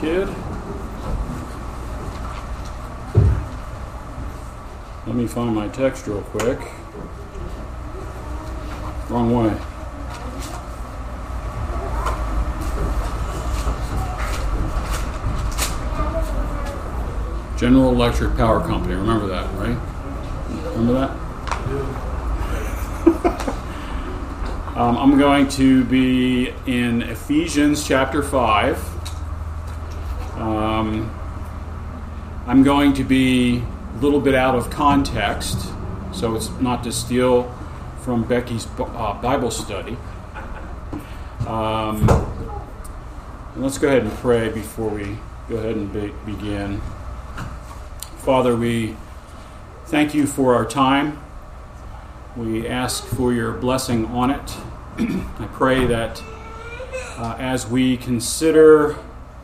kid. Let me find my text real quick. Wrong way. General Electric Power Company. Remember that, right? Remember that? I'm going to be in Ephesians chapter 5. I'm going to be a little bit out of context, so it's not to steal from Becky's Bible study. Let's go ahead and pray before we go ahead and begin. Father, we thank you for our time. We ask for your blessing on it. I pray that as we consider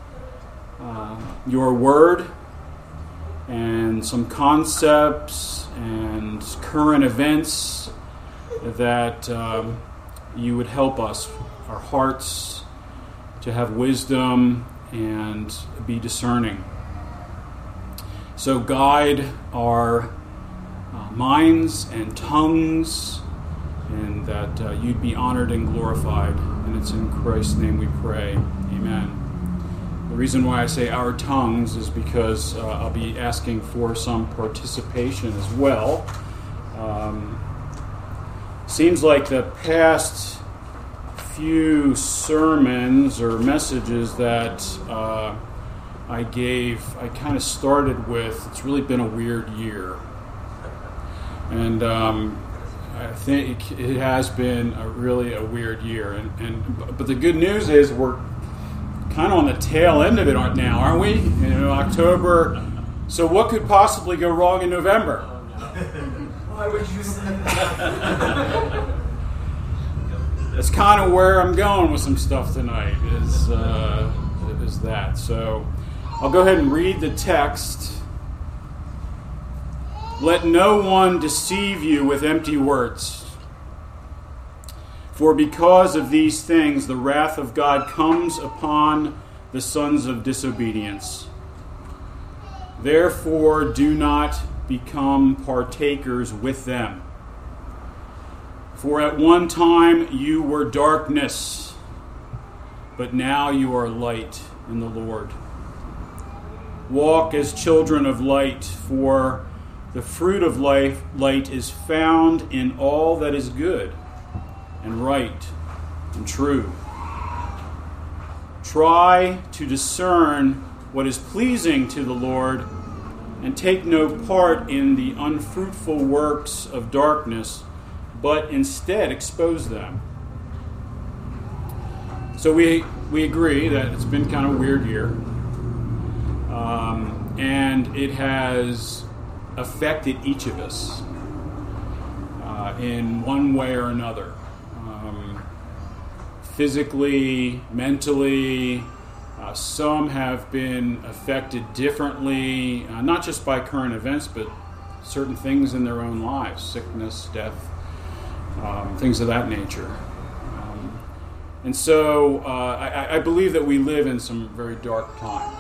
your word and some concepts and current events, that you would help us, our hearts, to have wisdom and be discerning. So guide our minds and tongues, and that you'd be honored and glorified. And it's in Christ's name we pray. Amen. The reason why I say our tongues is because I'll be asking for some participation as well. Seems like the past few sermons or messages that I gave, I kind of started with, it's really been a weird year. And I think it has been really a weird year. But the good news is we're kind of on the tail end of it now, aren't we? October. So what could possibly go wrong in November? Why would you say that? That's kind of where I'm going with some stuff tonight, is that. So I'll go ahead and read the text. Let no one deceive you with empty words. For because of these things, the wrath of God comes upon the sons of disobedience. Therefore, do not become partakers with them. For at one time you were darkness, but now you are light in the Lord. Walk as children of light, for the fruit of light is found in all that is good and right and true. Try to discern what is pleasing to the Lord, and take no part in the unfruitful works of darkness, but instead expose them. So we agree that it's been kind of a weird year, and it has affected each of us in one way or another. Physically, mentally, some have been affected differently, not just by current events, but certain things in their own lives, sickness, death, things of that nature. And so I believe that we live in some very dark times.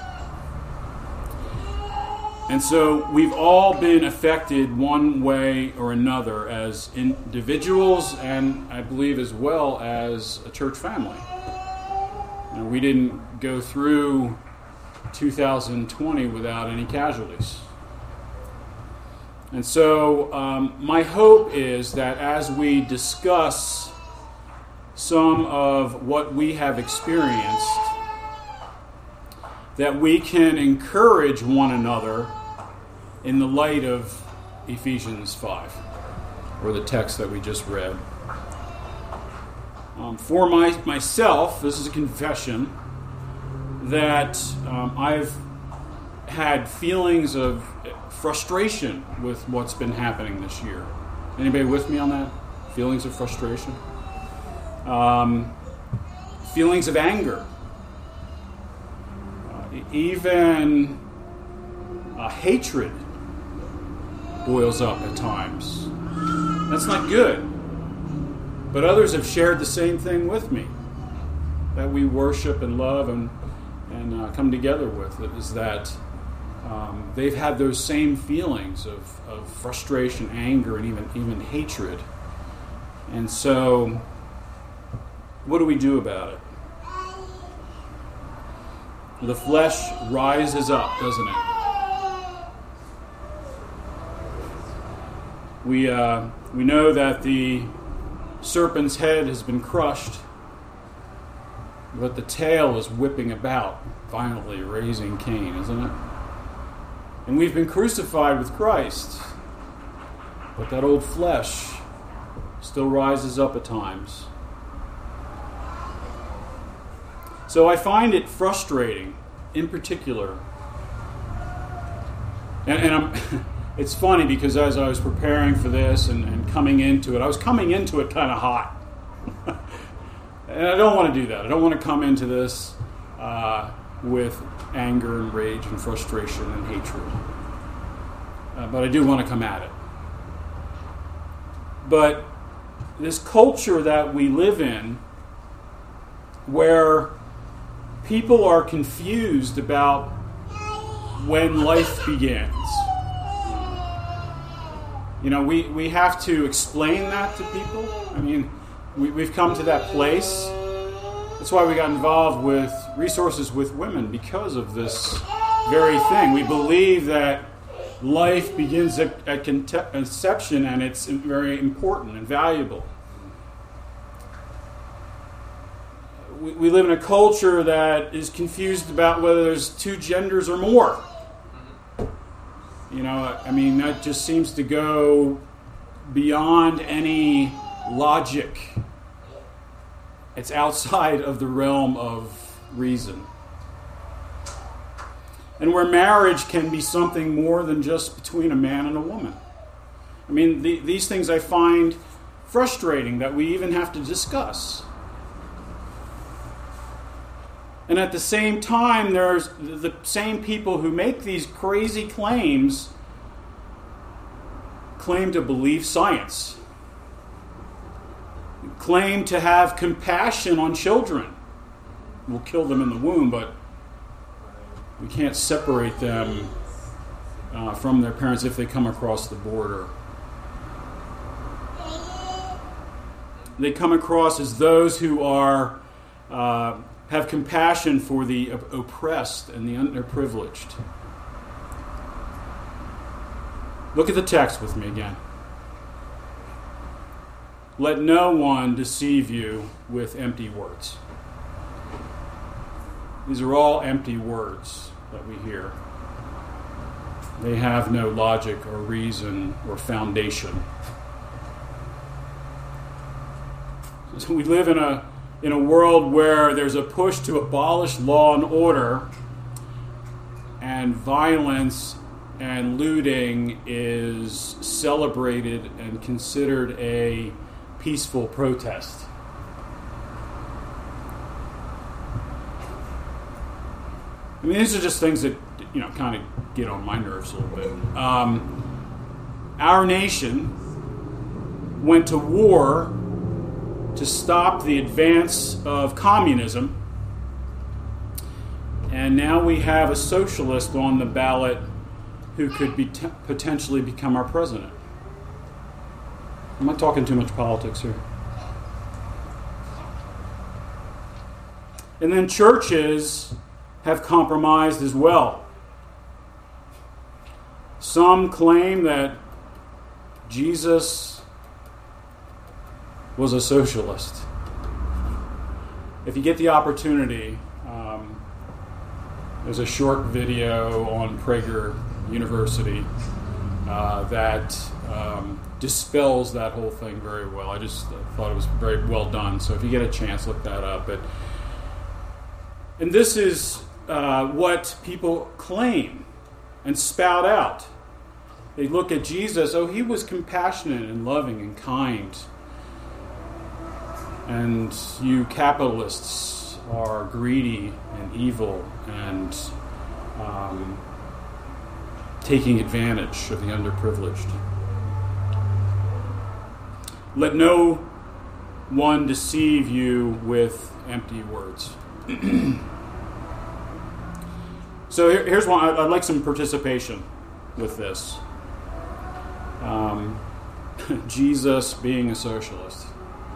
And so we've all been affected one way or another as individuals, and I believe as well as a church family. We didn't go through 2020 without any casualties. And so my hope is that as we discuss some of what we have experienced, that we can encourage one another in the light of Ephesians 5, or the text that we just read. For myself, this is a confession, that I've had feelings of frustration with what's been happening this year. Anybody with me on that? Feelings of frustration? Feelings of anger. Even hatred boils up at times. That's not good. But others have shared the same thing with me, that we worship and love and and come together with, is that they've had those same feelings of frustration, anger, and even hatred. And so, what do we do about it? The flesh rises up, doesn't it? We know that the serpent's head has been crushed, but the tail is whipping about, violently raising Cain, isn't it? And we've been crucified with Christ, but that old flesh still rises up at times. So I find it frustrating, in particular. And I'm, it's funny because as I was preparing for this and coming into it, I was coming into it kind of hot. And I don't want to do that. I don't want to come into this with anger and rage and frustration and hatred. But I do want to come at it. But this culture that we live in, where people are confused about when life begins. You know, we have to explain that to people. I mean, we've come to that place. That's why we got involved with Resources with Women, because of this very thing. We believe that life begins at conception, and it's very important and valuable. We live in a culture that is confused about whether there's two genders or more. You know, I mean, that just seems to go beyond any logic. It's outside of the realm of reason. And where marriage can be something more than just between a man and a woman. I mean, these things I find frustrating that we even have to discuss. And at the same time, there's the same people who make these crazy claims claim to believe science, claim to have compassion on children. We'll kill them in the womb, but we can't separate them from their parents if they come across the border. They come across as those who are have compassion for the oppressed and the underprivileged. Look at the text with me again. Let no one deceive you with empty words. These are all empty words that we hear. They have no logic or reason or foundation. So we live in a world where there's a push to abolish law and order, and violence and looting is celebrated and considered a peaceful protest. I mean, these are just things that, you know, kind of get on my nerves a little bit. Our nation went to war to stop the advance of communism, and now we have a socialist on the ballot who could be potentially become our president. I'm not talking too much politics here. And then churches have compromised as well. Some claim that Jesus was a socialist. If you get the opportunity, there's a short video on Prager University that dispels that whole thing very well. I just thought it was very well done. So if you get a chance, look that up. And this is what people claim and spout out. They look at Jesus, oh, he was compassionate and loving and kind. And you capitalists are greedy and evil and taking advantage of the underprivileged. Let no one deceive you with empty words. So here's one. I'd like some participation with this. Jesus being a socialist.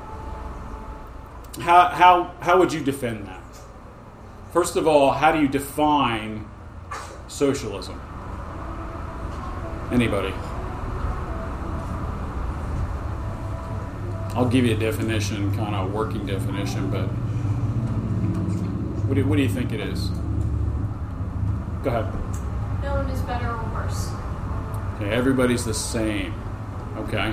How would you defend that? First of all, how do you define socialism? Anybody? I'll give you a definition, kind of working definition, but what do you think it is? Go ahead. No one is better or worse. Okay, everybody's the same. Okay.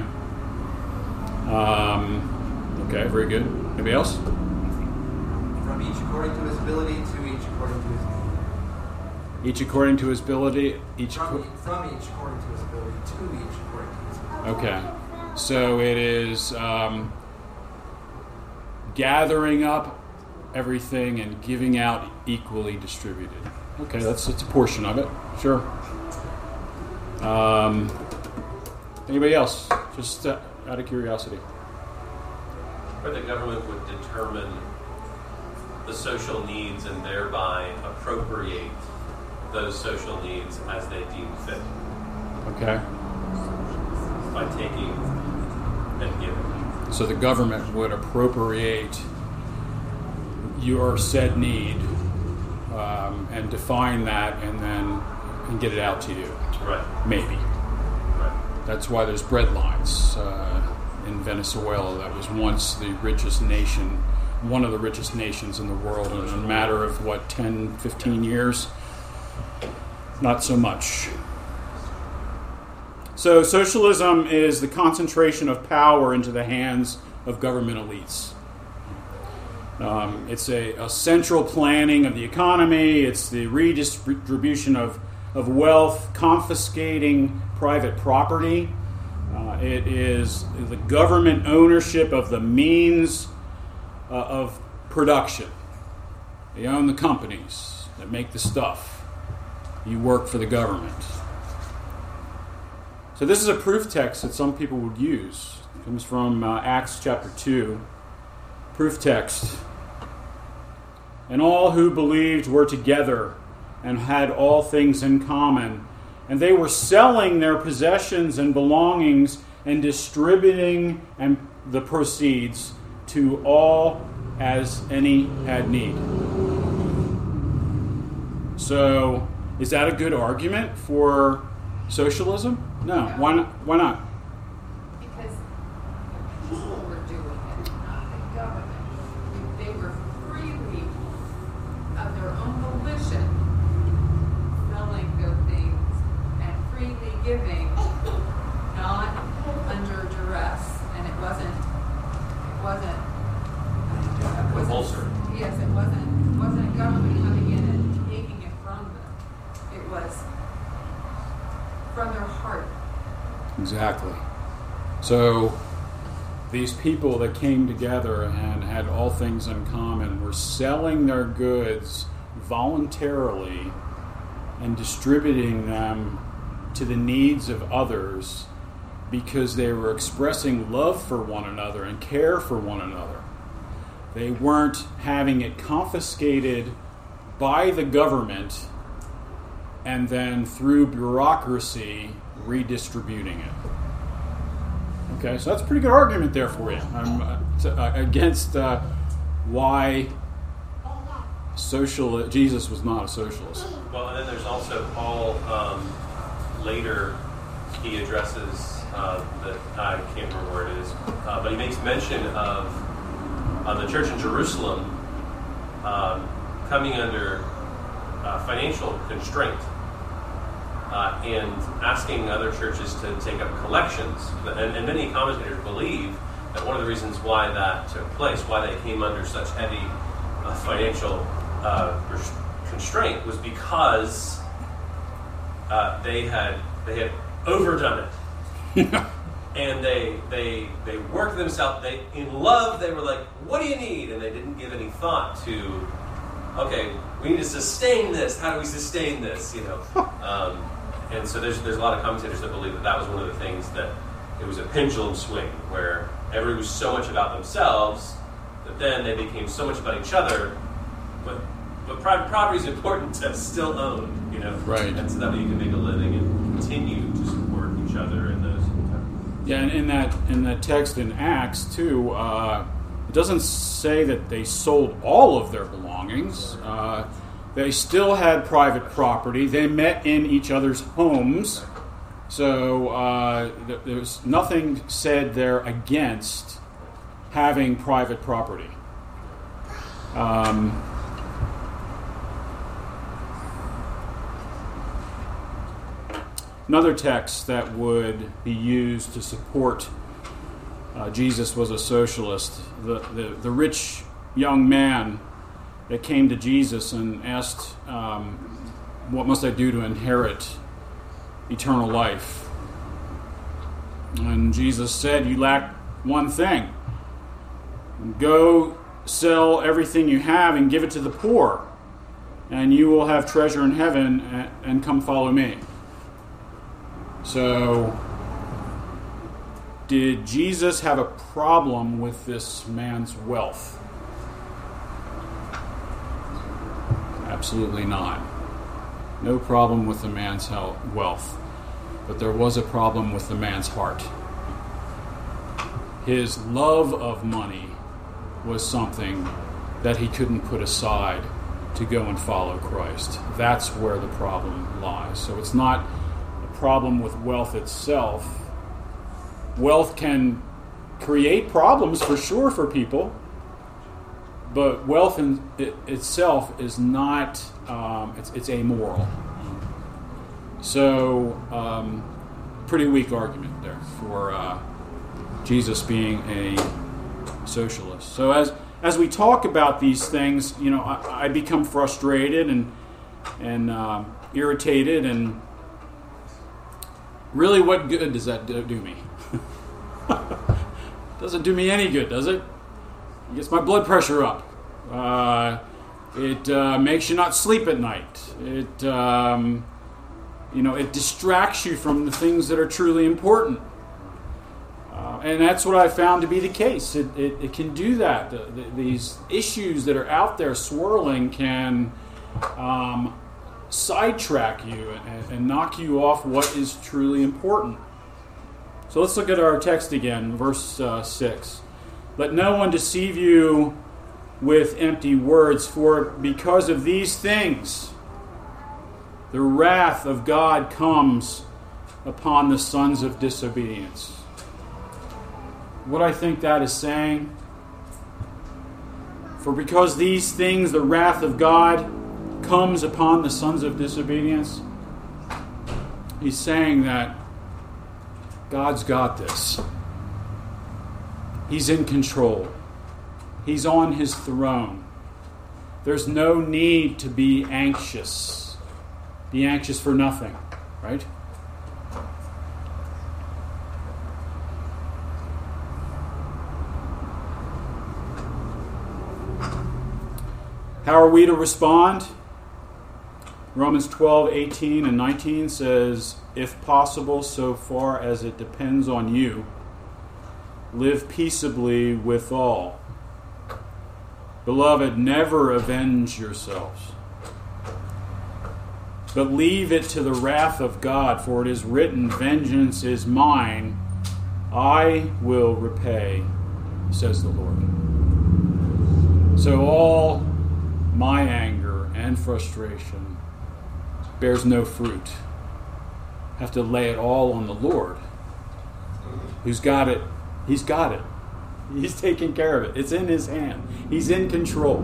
Okay, very good. Anybody else? From each according to his ability to each according to his need. Each according to his ability. From each according to his ability to each according to his ability. Okay. So it is gathering up everything and giving out equally distributed. Okay, that's a portion of it. Sure. Anybody else? Just out of curiosity. Or the government would determine the social needs and thereby appropriate those social needs as they deem fit. Okay. By taking and giving. So the government would appropriate your said need and define that and get it out to you. Right. Maybe. Right. That's why there's bread lines in Venezuela. That was once the richest nation, one of the richest nations in the world. In a matter of, 10, 15 years? Not so much. So socialism is the concentration of power into the hands of government elites. It's a central planning of the economy. It's the redistribution of wealth, confiscating private property. It is the government ownership of the means of production. They own the companies that make the stuff. You work for the government. So this is a proof text that some people would use. It comes from Acts chapter 2. Proof text. And all who believed were together and had all things in common. And they were selling their possessions and belongings and distributing the proceeds to all as any had need. So, is that a good argument for socialism? No. Why not? Because people were doing it, not the government. They were freely, of their own volition, selling their things and freely giving, not under duress. And it wasn't compulsory. Yes, it wasn't a government coming in and taking it from them. It was from their heart. Exactly. So these people that came together and had all things in common were selling their goods voluntarily and distributing them to the needs of others because they were expressing love for one another and care for one another. They weren't having it confiscated by the government and then through bureaucracy redistributing it. Okay, so that's a pretty good argument there for you. I'm against why Jesus was not a socialist. Well, and then there's also Paul. Later, he addresses I can't remember where it is, but he makes mention of the church in Jerusalem coming under financial constraint. And asking other churches to take up collections. And many commentators believe that one of the reasons why that took place, why they came under such heavy financial constraint, was because they had overdone it. And they worked themselves. In love, they were like, "What do you need?" And they didn't give any thought to, okay, we need to sustain this. How do we sustain this? And so there's a lot of commentators that believe that was one of the things, that it was a pendulum swing where everybody was so much about themselves that then they became so much about each other, but but private property is important to still own, Right. And so that way you can make a living and continue to support each other in those. Yeah, and in that text in Acts too, it doesn't say that they sold all of their belongings. They still had private property. They met in each other's homes. So there's nothing said there against having private property. Another text that would be used to support Jesus was a socialist. The rich young man that came to Jesus and asked, what must I do to inherit eternal life? And Jesus said, you lack one thing. Go sell everything you have and give it to the poor, and you will have treasure in heaven, and come follow me. So, did Jesus have a problem with this man's wealth? Absolutely not. No problem with the man's wealth. But there was a problem with the man's heart. His love of money was something that he couldn't put aside to go and follow Christ. That's where the problem lies. So it's not a problem with wealth itself. Wealth can create problems for sure for people, but wealth in itself is not, it's amoral. So, pretty weak argument there for Jesus being a socialist. So as we talk about these things, I become frustrated and irritated, and really, what good does that do me? Doesn't do me any good, does it? It gets my blood pressure up. It makes you not sleep at night. It it distracts you from the things that are truly important. And that's what I found to be the case. It can do that. These issues that are out there swirling can sidetrack you and knock you off what is truly important. So let's look at our text again, verse 6. Let no one deceive you with empty words, for because of these things the wrath of God comes upon the sons of disobedience. What I think that is saying, for because these things the wrath of God comes upon the sons of disobedience, he's saying that God's got this. He's in control. He's on his throne. There's no need to be anxious. Be anxious for nothing, right? How are we to respond? Romans 12:18 and 19 says, if possible, so far as it depends on you, live peaceably with all. Beloved, never avenge yourselves, but leave it to the wrath of God, for it is written, vengeance is mine, I will repay, says the Lord. So all my anger and frustration bears no fruit. I have to lay it all on the Lord, who's got it. He's got it. He's taking care of it. It's in his hand. He's in control.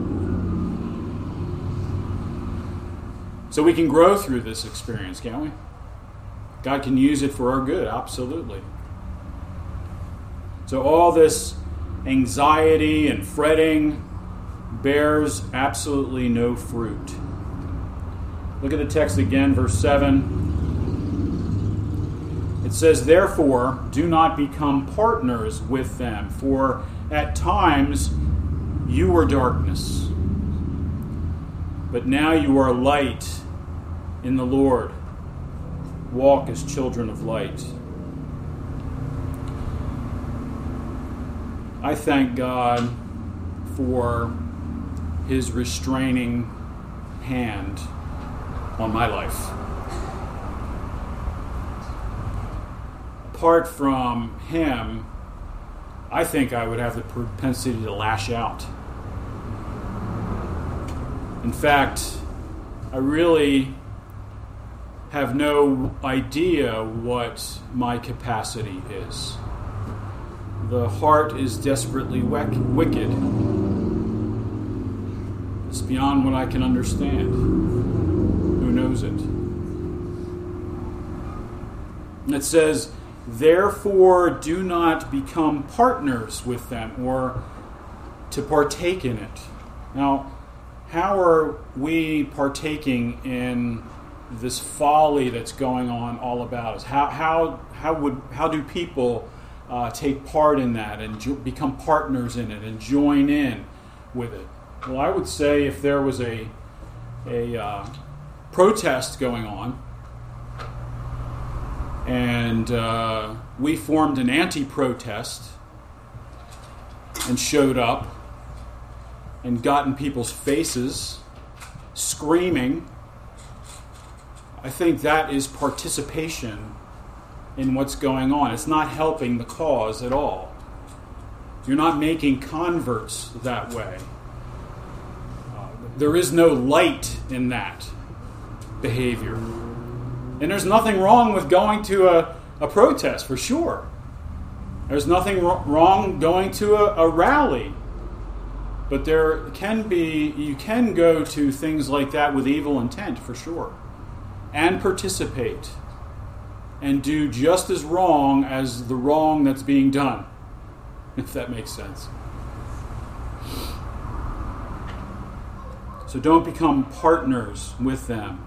So we can grow through this experience, can't we? God can use it for our good, absolutely. So all this anxiety and fretting bears absolutely no fruit. Look at the text again, verse 7. It says, therefore, do not become partners with them, for at times you were darkness, but now you are light in the Lord. Walk as children of light. I thank God for his restraining hand on my life. Apart from him, I think I would have the propensity to lash out. In fact, I really have no idea what my capacity is. The heart is desperately wicked. It's beyond what I can understand. Who knows it? And it says, therefore do not become partners with them or to partake in it. Now, how are we partaking in this folly that's going on all about us? How do people take part in that and become partners in it and join in with it? Well, I would say if there was a protest going on and we formed an anti-protest and showed up and got in people's faces screaming, I think that is participation in what's going on. It's not helping the cause at all. You're not making converts that way. There is no light in that behavior. And there's nothing wrong with going to a protest, for sure. There's nothing wrong going to a rally. But you can go to things like that with evil intent, for sure. And participate. And do just as wrong as the wrong that's being done. If that makes sense. So don't become partners with them.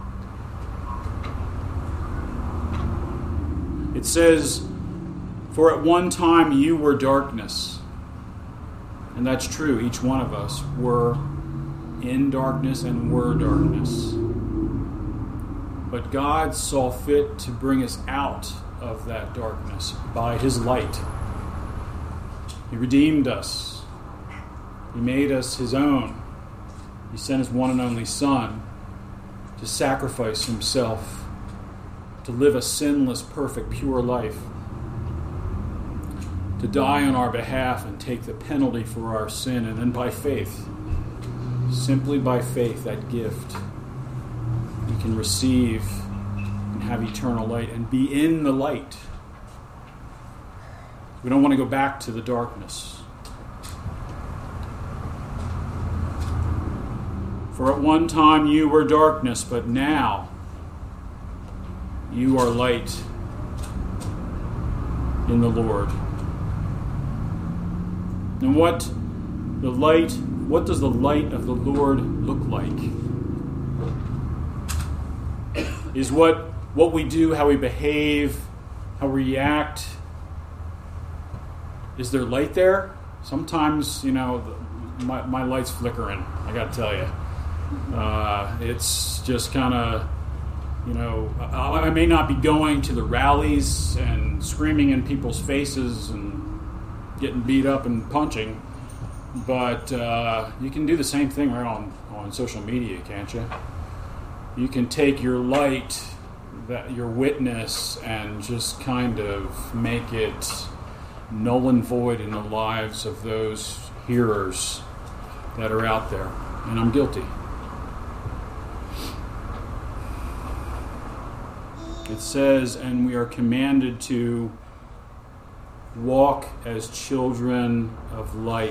It says, for at one time you were darkness. And that's true. Each one of us were in darkness and were darkness. But God saw fit to bring us out of that darkness by His light. He redeemed us. He made us His own. He sent His one and only Son to sacrifice Himself, to live a sinless, perfect, pure life, to die on our behalf and take the penalty for our sin, and then by faith, simply by faith, that gift, you can receive and have eternal light and be in the light. We don't want to go back to the darkness. For at one time you were darkness, but now you are light in the Lord. And what does the light of the Lord look like? Is what we do, how we behave, how we react. Is there light there? Sometimes, my light's flickering, I got to tell you. It's just kind of, I may not be going to the rallies and screaming in people's faces and getting beat up and punching, but you can do the same thing right on social media, can't you? You can take your light, your witness, and just kind of make it null and void in the lives of those hearers that are out there. And I'm guilty. It says, and we are commanded to walk as children of light.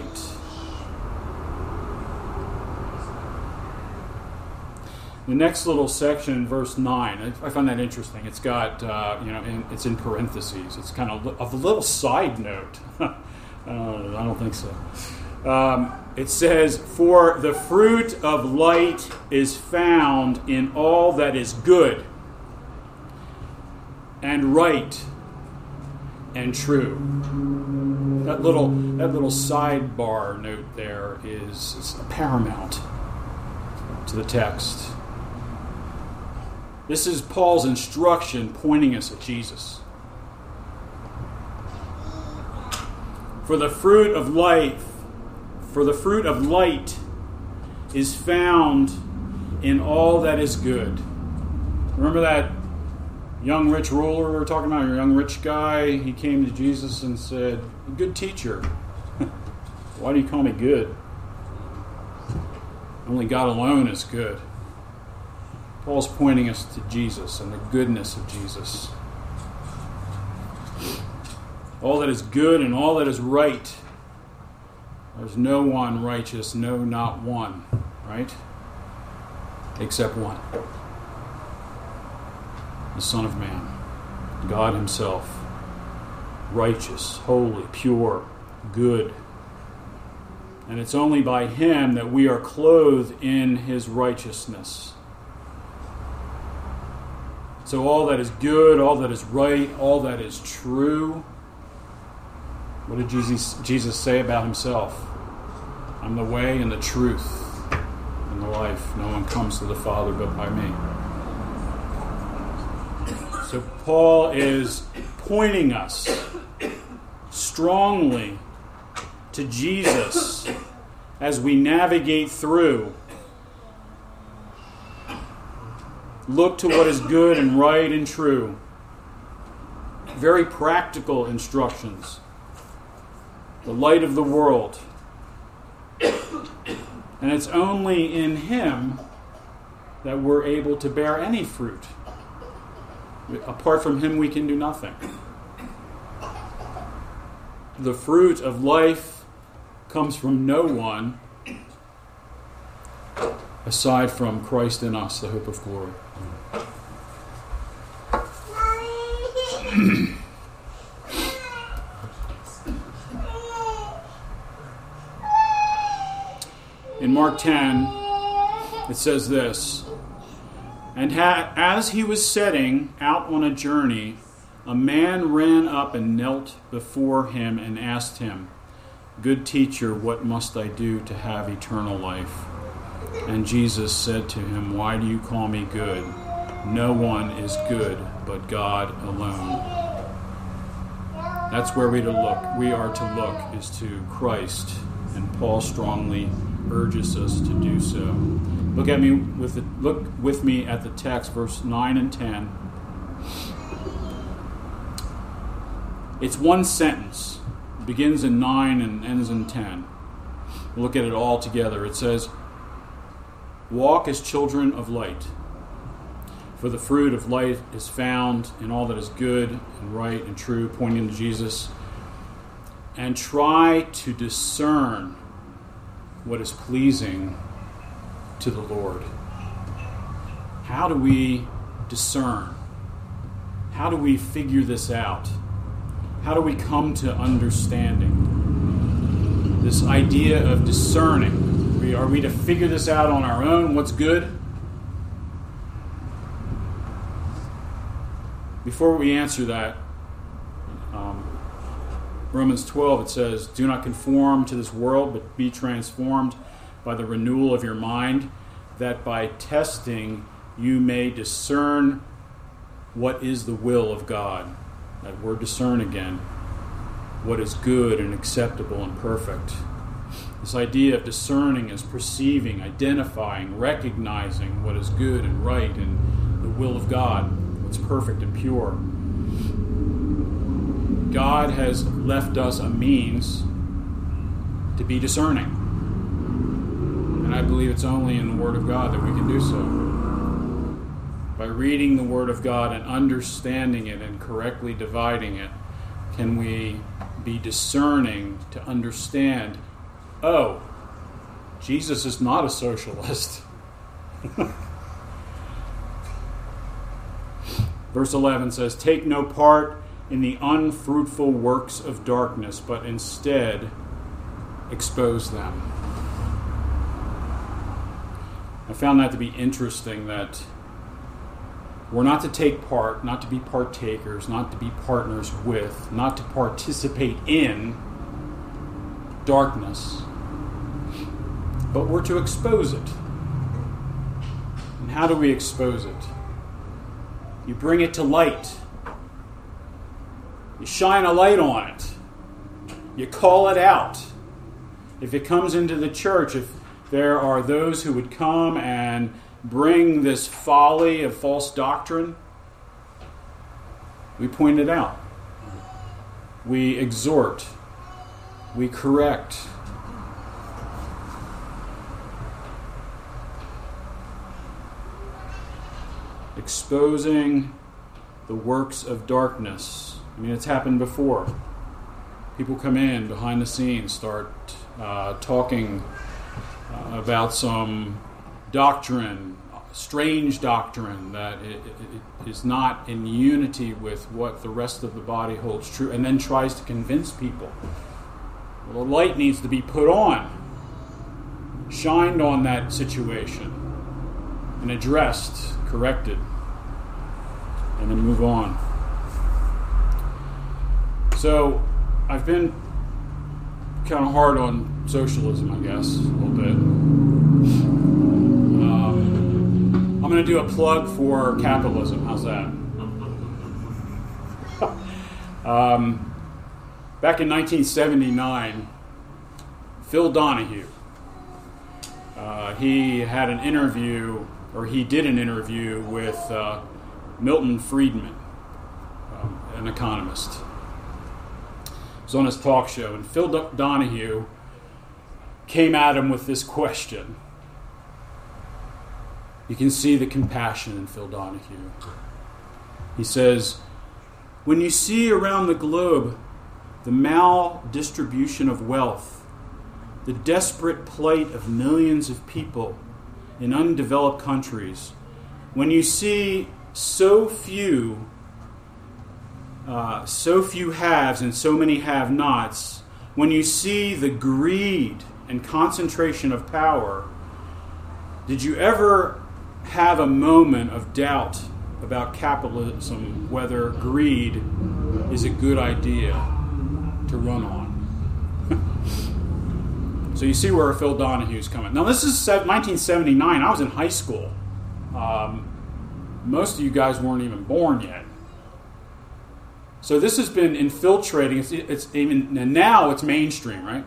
The next little section, verse 9, I find that interesting. It's got, it's in parentheses. It's kind of a little side note. I don't think so. It says, for the fruit of light is found in all that is good and right and true. That little sidebar note there is paramount to the text. This is Paul's instruction pointing us at Jesus. For the fruit of light is found in all that is good. Remember that young rich ruler we were talking about, your young rich guy? He came to Jesus and said, "Good teacher, why do you call me good? Only God alone is good." Paul's pointing us to Jesus and the goodness of Jesus. All that is good and all that is right. There's no one righteous, no, not one, right? Except one. The Son of Man, God Himself, righteous, holy, pure, good. And it's only by Him that we are clothed in His righteousness. So all that is good, all that is right, all that is true. What did Jesus say about Himself? I'm the way and the truth and the life. No one comes to the Father but by me. So Paul is pointing us strongly to Jesus as we navigate through. Look to what is good and right and true. Very practical instructions. The light of the world. And it's only in Him that we're able to bear any fruit. Apart from Him, we can do nothing. The fruit of life comes from no one aside from Christ in us, the hope of glory. In Mark 10, it says this, "And as he was setting out on a journey, a man ran up and knelt before him and asked him, 'Good teacher, what must I do to have eternal life?' And Jesus said to him, 'Why do you call me good? No one is good but God alone.'" That's where we are to look, is to Christ, and Paul strongly urges us to do so. Look with me at the text, verse 9 and 10. It's one sentence. It begins in 9 and ends in 10. We'll look at it all together. It says, "Walk as children of light, for the fruit of light is found in all that is good and right and true," pointing to Jesus, "and try to discern what is pleasing to the Lord." How do we discern? How do we figure this out? How do we come to understanding? This idea of discerning. Are we to figure this out on our own? What's good? Before we answer that, Romans 12, it says, "Do not conform to this world, but be transformed by the renewal of your mind, that by testing you may discern what is the will of God." That word discern again. What is good and acceptable and perfect. This idea of discerning is perceiving, identifying, recognizing what is good and right and the will of God, what's perfect and pure. God has left us a means to be discerning. And I believe it's only in the Word of God that we can do so. By reading the Word of God and understanding it and correctly dividing it, can we be discerning to understand, oh, Jesus is not a socialist. Verse 11 says, "Take no part in the unfruitful works of darkness, but instead expose them." I found that to be interesting, that we're not to take part, not to be partakers, not to be partners with, not to participate in darkness, but we're to expose it. And how do we expose it? You bring it to light. You shine a light on it. You call it out. If it comes into the church, if there are those who would come and bring this folly of false doctrine, we point it out. We exhort. We correct. Exposing the works of darkness. I mean, it's happened before. People come in behind the scenes, start talking about some doctrine, strange doctrine that it is not in unity with what the rest of the body holds true, and then tries to convince people. Well, the light needs to be put on, shined on that situation, and addressed, corrected, and then move on. So, I've been kind of hard on socialism, I guess, a little bit. I'm going to do a plug for capitalism. How's that? Back in 1979, Phil Donahue, he had an interview, or he did an interview with Milton Friedman, an economist. It was on his talk show, and Phil Donahue came at him with this question. You can see the compassion in Phil Donahue. He says, when you see around the globe the maldistribution of wealth, the desperate plight of millions of people in undeveloped countries, when you see so few haves and so many have-nots, when you see the greed and concentration of power, did you ever have a moment of doubt about capitalism, whether greed is a good idea to run on? So you see where Phil Donahue's coming. Now this is 1979. I was in high school. Most of you guys weren't even born yet. So this has been infiltrating. It's even, and now it's mainstream, right?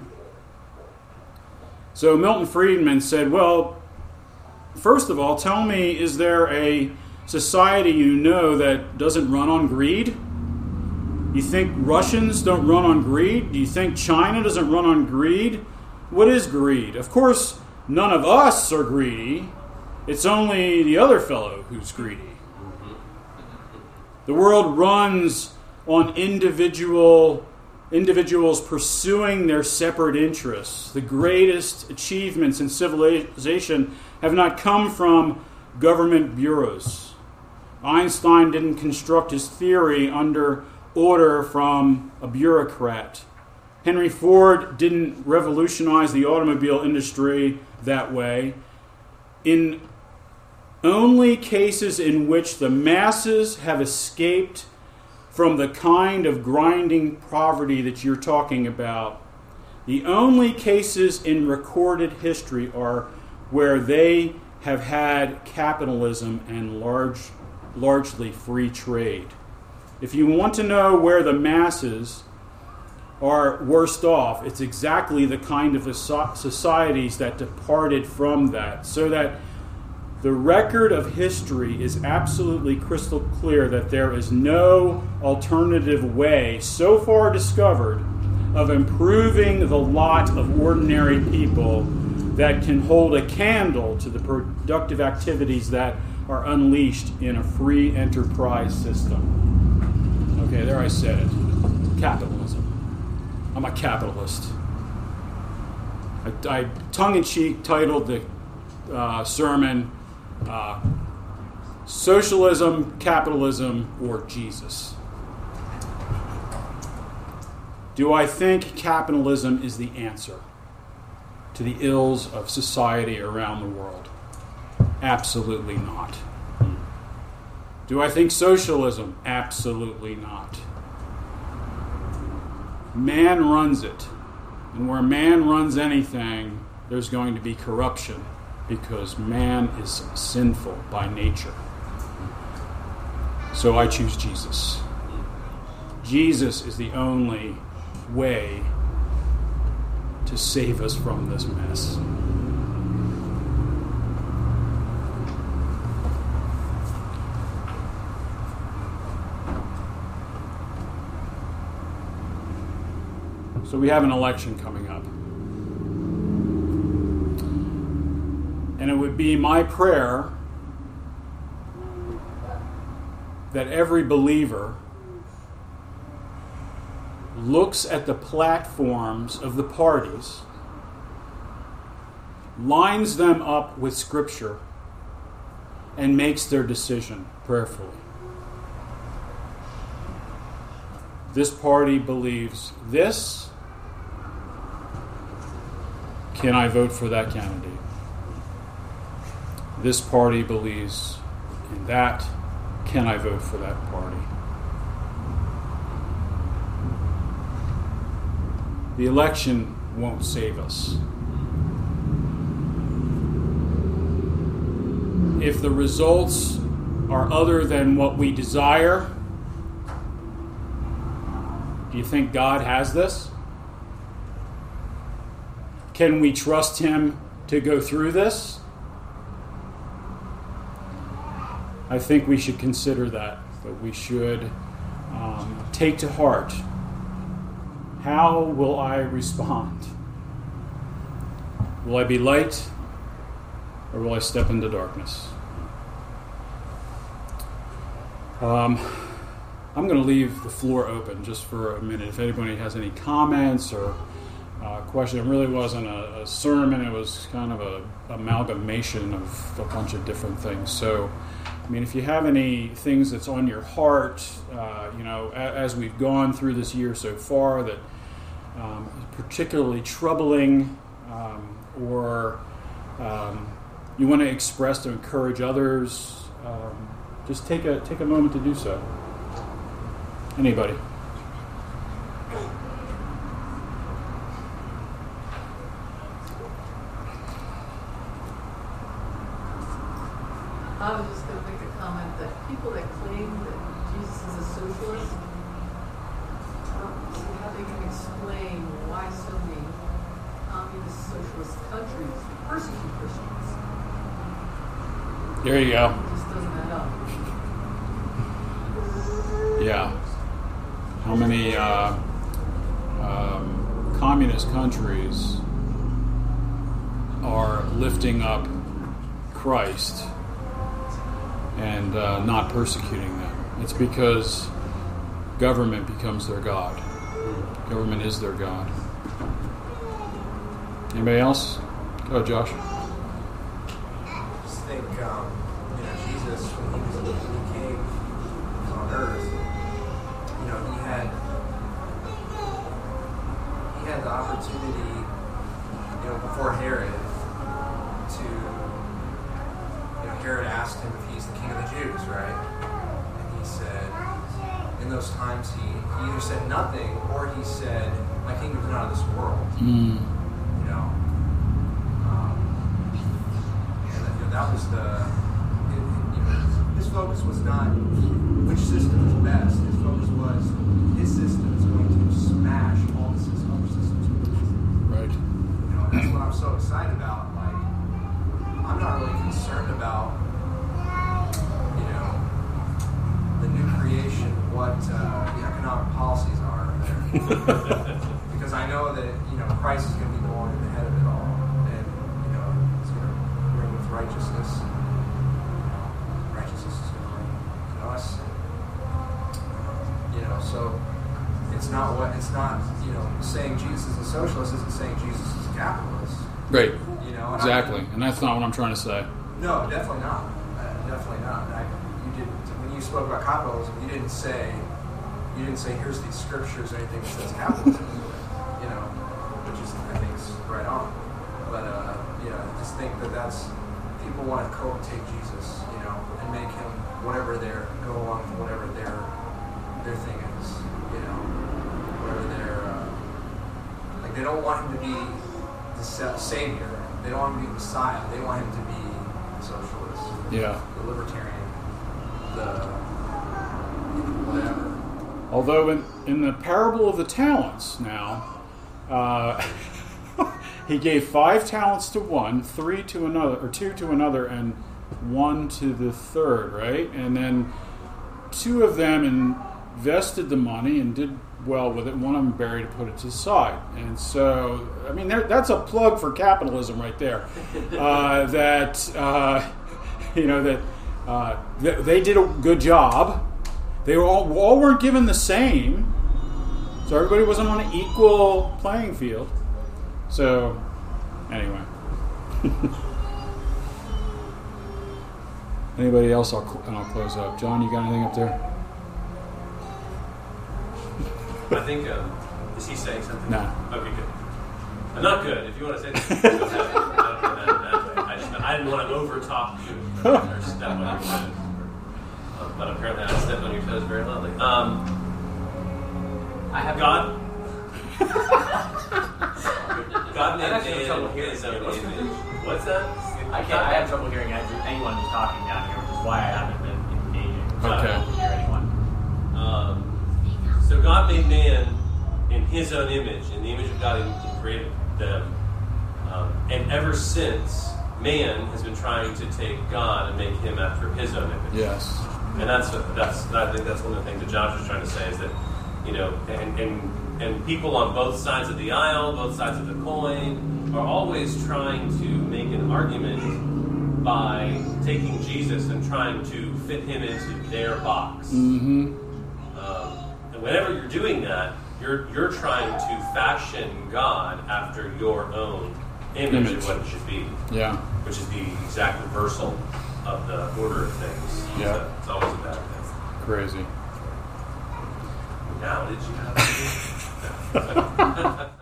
So Milton Friedman said, well, first of all, tell me, is there a society you know that doesn't run on greed? You think Russians don't run on greed? Do you think China doesn't run on greed? What is greed? Of course, none of us are greedy. It's only the other fellow who's greedy. The world runs on individuals pursuing their separate interests. The greatest achievements in civilization have not come from government bureaus. Einstein didn't construct his theory under order from a bureaucrat. Henry Ford didn't revolutionize the automobile industry that way. In only cases in which the masses have escaped from the kind of grinding poverty that you're talking about, the only cases in recorded history are where they have had capitalism and largely free trade. If you want to know where the masses are worst off, it's exactly the kind of societies that departed from that, so that the record of history is absolutely crystal clear that there is no alternative way so far discovered of improving the lot of ordinary people that can hold a candle to the productive activities that are unleashed in a free enterprise system. Okay, there I said it. Capitalism. I'm a capitalist. I tongue-in-cheek titled the sermon, Socialism, Capitalism, or Jesus. Do I think capitalism is the answer to the ills of society around the world? Absolutely not. Do I think socialism? Absolutely not. Man runs it. And where man runs anything, there's going to be corruption, because man is sinful by nature. So I choose Jesus. Jesus is the only way to save us from this mess. So we have an election coming up. And it would be my prayer that every believer looks at the platforms of the parties, lines them up with Scripture, and makes their decision prayerfully. This party believes this. Can I vote for that candidate? This party believes in that. Can I vote for that party? The election won't save us. If the results are other than what we desire, do you think God has this? Can we trust Him to go through this? I think we should consider that we should take to heart. How will I respond? Will I be light, or will I step into darkness? I'm going to leave the floor open just for a minute. If anybody has any comments or questions, it really wasn't a sermon. It was kind of an amalgamation of a bunch of different things. So, I mean, if you have any things that's on your heart, as we've gone through this year so far that particularly troubling, or you want to express to encourage others, just take a moment to do so. Anybody? I was just going to make a comment that people that claim that Jesus is a socialist, I don't see how they can explain why so many communist socialist countries persecute Christians. There you go. It just doesn't add up. Yeah. How many communist countries are lifting up Christ and not persecuting them? It's because government becomes their God. Government is their God. Anybody else? Go, Josh. I just think, Jesus, when he came on earth, he had the opportunity, before Herod, Herod asked him if he's the king of the Jews, right? And he said, in those times, he either said nothing or he said, my kingdom's not of this world. And that was his focus was not which system is best. His focus was his system is going to smash all the other systems. Right. And that's what I'm so excited about. Like, I'm not really concerned about, the new creation, what the economic policies are there. Because I know that, Christ is going to be the one in the head of it all. And, he's going to reign with righteousness. Righteousness is going to reign with us. And, so it's not, saying Jesus is a socialist isn't saying Jesus is a capitalist. Right. Exactly. And that's not what I'm trying to say. No, definitely not. Definitely not. When you spoke about capitalism, you didn't say here's the scriptures or anything that says capitalism, which is I think is right on. But I just think that's people want to co-optate Jesus, and make him go along with whatever their thing is, whatever they don't want him to be the savior. They don't want him to be the Messiah. They want him to be the socialist, the libertarian, the whatever. Although in the parable of the talents now, he gave 5 talents to one, 3 to another, or 2 to another, and 1 to the third, right? And then 2 of them invested the money and did well with it, want to bury to put it to the side. And so, I mean, that's a plug for capitalism right there. They did a good job. They all weren't given the same, so everybody wasn't on an equal playing field. So, anyway. Anybody else? I'll close up. John, you got anything up there? I think, is he saying something? No. Okay, good. Not good. If you want to say something, go ahead. I didn't want to over-talk you or step on your toes. But apparently I stepped on your toes very loudly. I have God made I'm having trouble man hearing his own you. image. What's that? I have trouble hearing anyone who's talking down here, which is why I haven't been engaging. So I Okay. don't hear anyone. So God made man in His own image, in the image of God He created them. And ever since, man has been trying to take God and make Him after His own image. Yes. And I think that's one of the things that Josh was trying to say is that, and people on both sides of the aisle, both sides of the coin, are always trying to make an argument by taking Jesus and trying to fit Him into their box. Mm-hmm. And whenever you're doing that, you're trying to fashion God after your own image of what it should be. Yeah. Which is the exact reversal of the order of things. Yeah. So it's always a bad thing. Crazy. Now, did you have